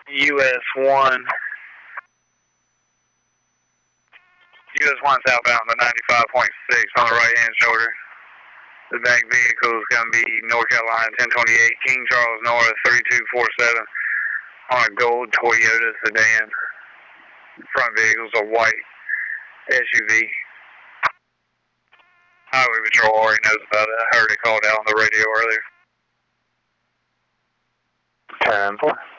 US 1. US 1 southbound to 95.6 on the right hand shoulder. The back vehicle is going to be North Carolina 1028 King Charles North 3247 on a gold Toyota sedan. Front vehicle's a white SUV. Highway Patrol already knows about it. I heard it called out on the radio earlier. 10-4.